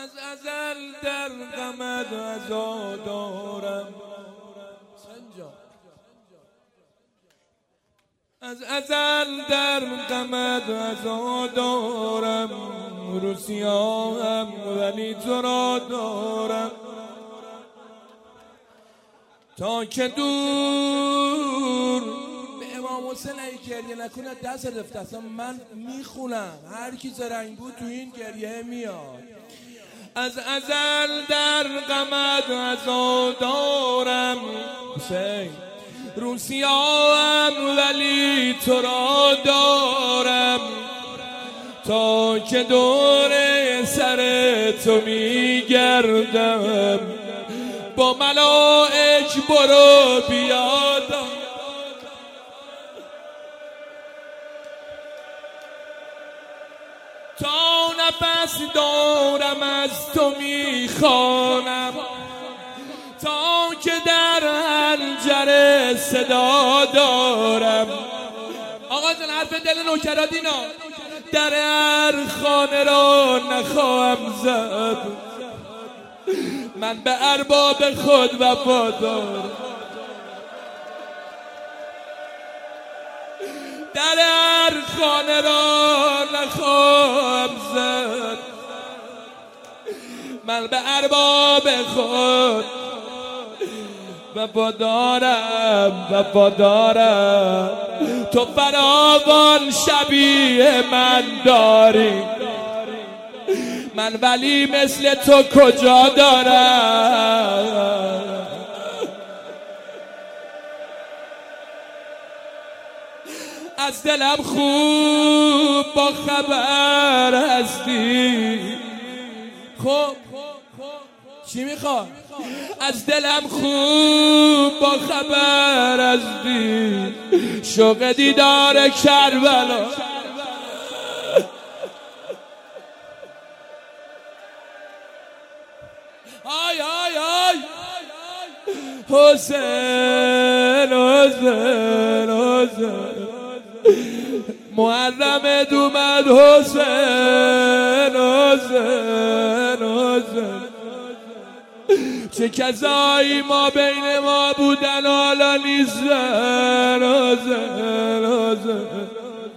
از ازل در غمت عزا دارم از ازل در غمت عزا دارم رو سیاهم ولی تو را دارم تا که دور به امام حسین ای گریه نکنه دست رفته اصلا من میخونم هر کی زرنگ بود تو این گریه میاد از ازل در غمت عزا دارم حسین رو سیاهم ولی تو را دارم تا که دور سر تو میگردم با ملائک برو بیادم تا نفس دارم از تو میخوانم تا که در حنجره صدا دارم آقا جان حرف دل نوکرادینا در هر خانه را نخواهم زد من به ارباب خود وفادارم در هر خانه را نخواهم زد من به ارباب خود وفادارم تو فراوان شبیه من داری من ولی مثل تو کجا دارم از دلم خوب با خبر هستی خب چی میخواد؟ از دلم خوب با خبر هستی شوق دیدار کربلا آی آی آی حسین حسین حسین محرم دومد حسین حسین حسین چه کسایی ما بین ما بودن حالا نیستن حسین حسین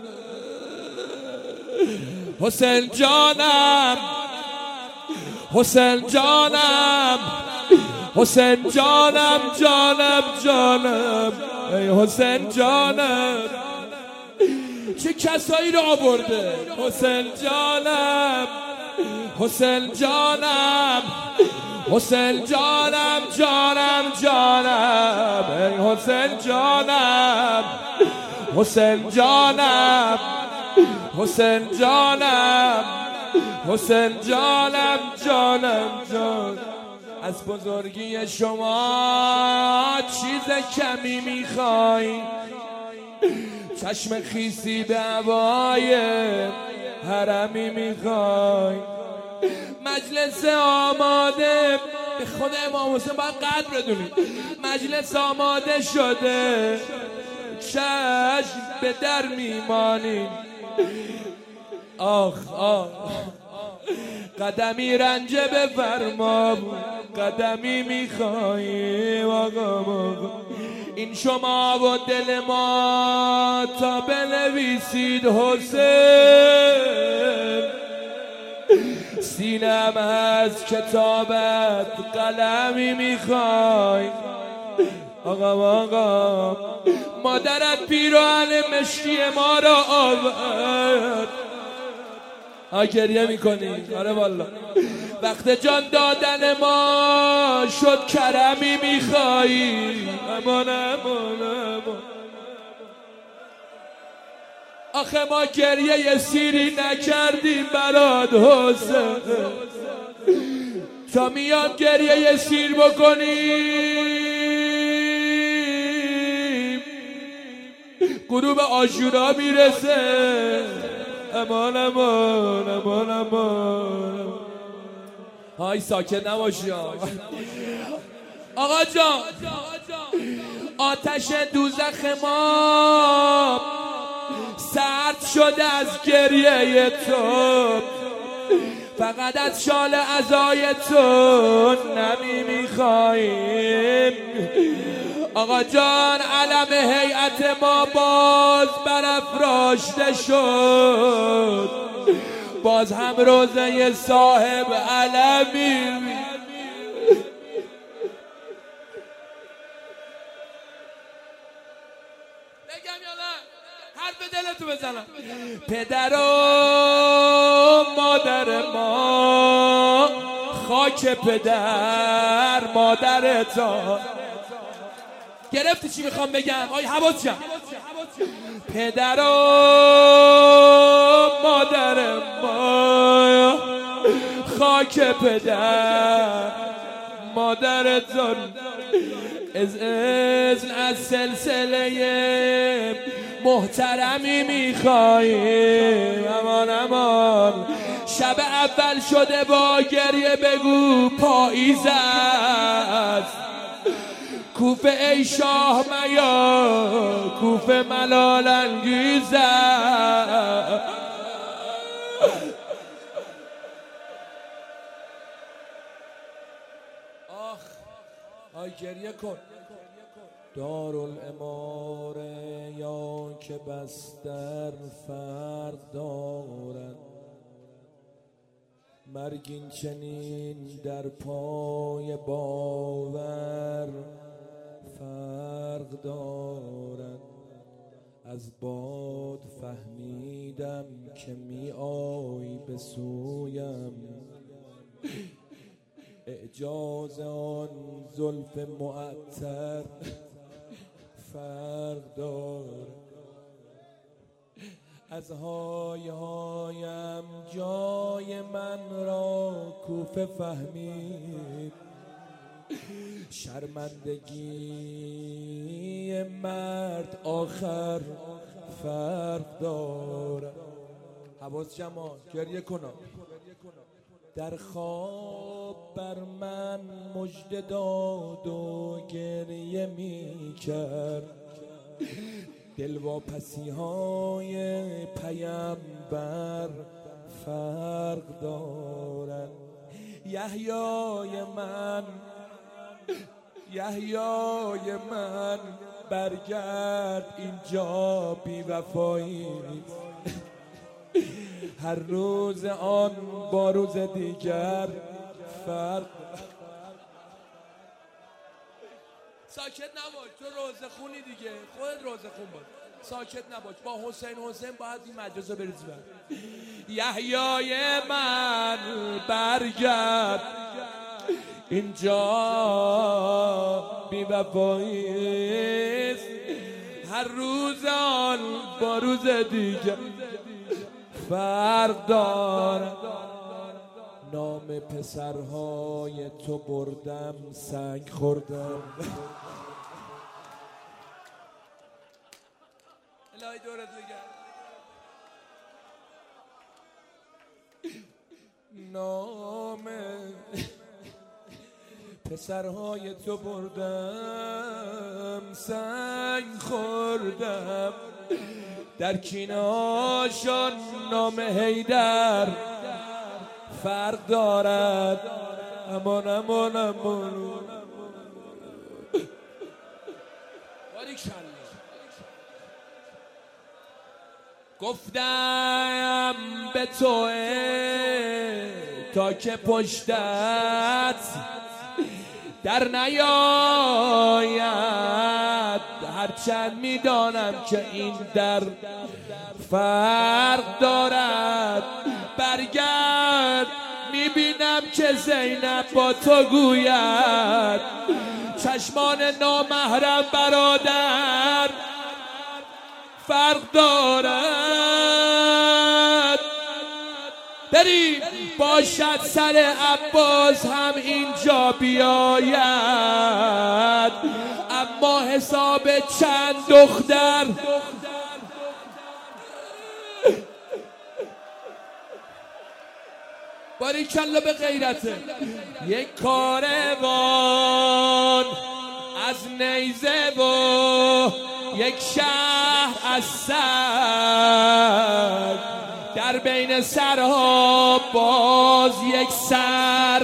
حسین جانم حسین جانم حسین جانم جانم جانم ای حسین جانم چه کسایی رو آورده حسین جانم حسین جانم حسین جانم جانم جانم ای حسین جانم حسین جانم حسین جانم حسین جانم جانم جانم از بزرگی شما چیز کمی میخوای چشم خیسی به هوای حرمی میخوای مجلس آماده به خود امام حسین باید قدر بدونید مجلس آماده شده چشم به در میمانیم آخ آخ قدمی رنجه بفرما قدمی میخواییم آقا این شما و دل ما تا بنویسید حسین سینم از کتابت قلمی میخوای آقا مادرت پیراهن مشکی ما را آورد گریه میکنی آره والا وقت جان دادن ما شد کرمی میخوایی امان امان امان آخه ما گریه سیری نکردیم برات حسین تا میام گریه سیر بکنیم غروب عاشورا میرسه امان امان امان امان های ساکت نباشی آقا جان آتش دوزخ ما سرد شده از گریه تو فقط از شال عزای تو نمی میخواییم. آقا جان علم هیئت ما باز برافراشته شد، باز هم روزه صاحب علمی. بگم یا نه؟ حرف دلتو بزنم. پدر و مادر ما، خاک پدر مادرتا. گرفتی چی میخوام بگم؟ آی حواس جمع. پدر و مادر ما، خاک پدر مادرتون. از سلسله محترمی میخواییم. امان امان شب اول شده با گریه بگو پاییز است. کوفه ای شاه میا، کوفه ملال انگیز است. آی گریه کن. دارالاماره یا که بستر فرق دارد، مرگین چنین در پای باور فرق دارد. از باد فهمیدم که می آی به سویم، اعجاز آن زلف معطر فرق دارد. از های هایم جای من را کوفه فهمید، شرمندگی مرد آخر فرق دارد. حواس جماعت گریه کنم. در خواب بر من مژده داد و گریه می کرد، دلواپسی های پیامبر فرق دارد. یحیای من برگرد، اینجا بی وفایی هر روز آن با روز دیگر فرق. ساکت نباش، تو روزه خونی دیگه، خودت روزه خون باش، ساکت نباش. با حسین باید این مجلس رو بریزی بر. یحیای من برگرد، اینجا بی وفاییست، هر روز آن با روز دیگر فرق دارد. نام پسرهای تو بردم سنگ خوردم. الهی دورت بگرد. نام پسرهای تو بردم سنگ خوردم، در کینه‌هاشان نام حیدر فرق دارد. امان امان امان. گفتم به تو تا که پشتت در نیاید، هرچند میدانم که این در فرق دارد. برگرد میبینم که زینب با تو گوید، چشمان نامحرم برادر فرق دارد. بریم باشد سر عباس هم اینجا بیاید، اما حساب چند دختر باریکلا به غیرته. یک کاروان از نیزه و یک شهر از سگ، در بین سرها باز یک سر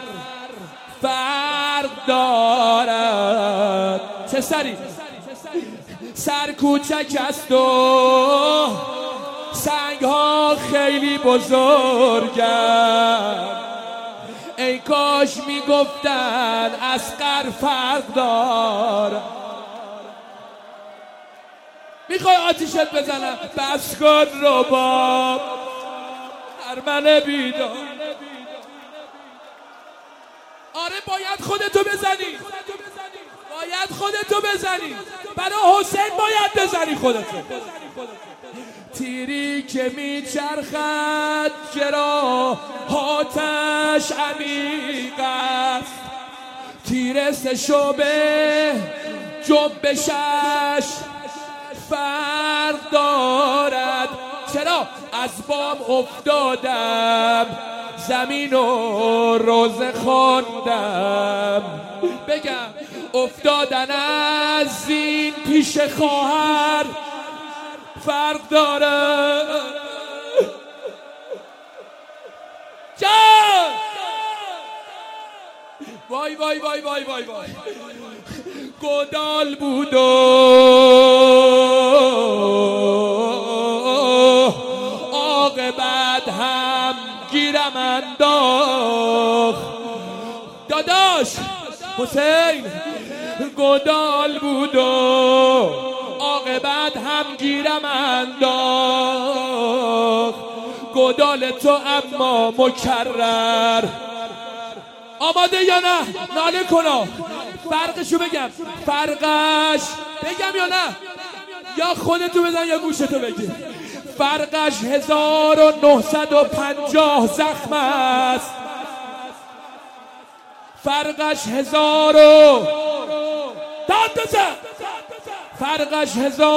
فرق دارد. چه سری؟ سر کوچک است و سنگ ها خیلی بزرگند. ای کاش میگفتن اصغر فرق دارد. میخوای آتیشت بزنم؟ بس کن رباب ارمن بیدار. آره باید خودتو بزنی، باید خودتو بزنی، برای حسین باید بزنی خودتو. تیری که میچرخد جراحاتش عمیق است، تیر سه شعبه جنبشش فرق دارد. چرا؟ از بام افتادم زمین و روزه خواندم. بگم افتادن از زین پیش خواهر فرق داره. جان وای وای وای وای وای وای گدال بود و عاقبت هم گیرم انداخت. داداش حسین گدال بود و عاقبت هم گیرم انداخت. گدال تو اما مکرر. آماده یا نه؟ ناله کنا. فرقشو بگم، فرقش بگم یا نه؟ یا خودتو بزن یا گوشتو بگیر. فرقش 1950 زخم است. فرقش 1000 داد بزن. فرقش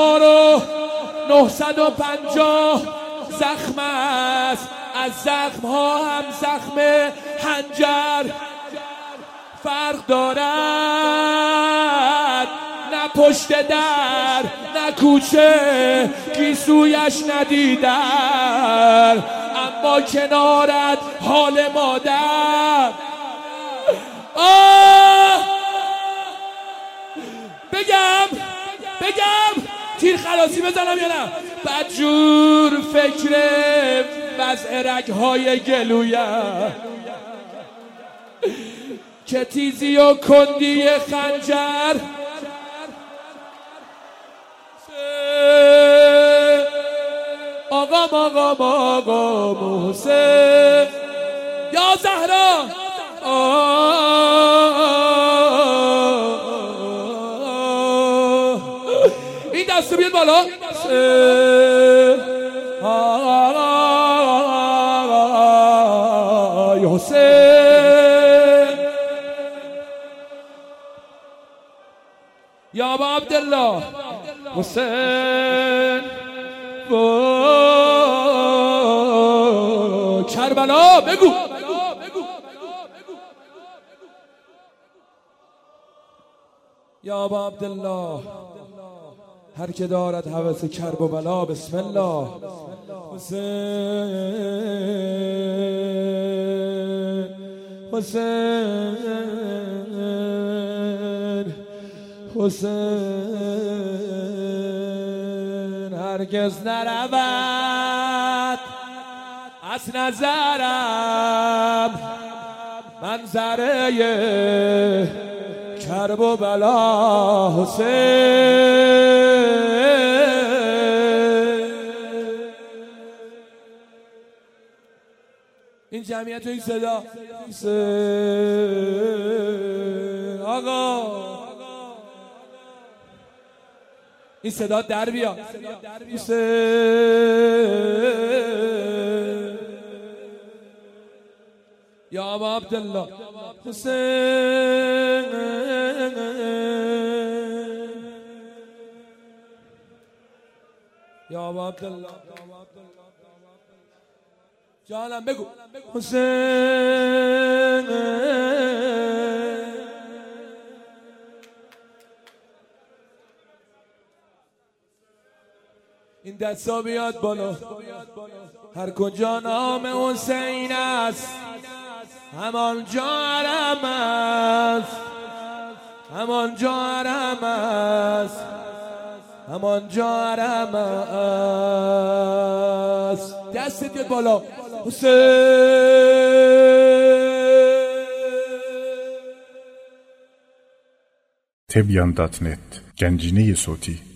1950 زخم است. از زخم ها هم زخم حنجر فرق دارد. نه پشت در نه کوچه گیسویش ندیدن، اما کنارت حال مادر. بگم تیر خلاصی بزنم یا نه؟ بدجور فکر وضع رگهای گلویم که تیزی و کندی خنجر. آقا محسن یا زهرا. این دستو بیاد بالا. حسین یا ابا عبدالله حسین کربلا. بگو یا ابا عبدالله هر که دارد هوس کرب و بلا بسم الله. حسین هرگز نرود از نظرم منظره کرب و بلا. حسین این جمعیت و این صدا. آقا این صدا در بیا. یا ابا عبدالله حسین یا ابا عبدالله جانم بگو. حسین این این دستا بیاد بالا. هر کجا نام حسین است همانجا حرم است، همانجا حرم است، همانجا حرم است. دستت بیاد بالا. حسین Tebyan.net Gencine صوتی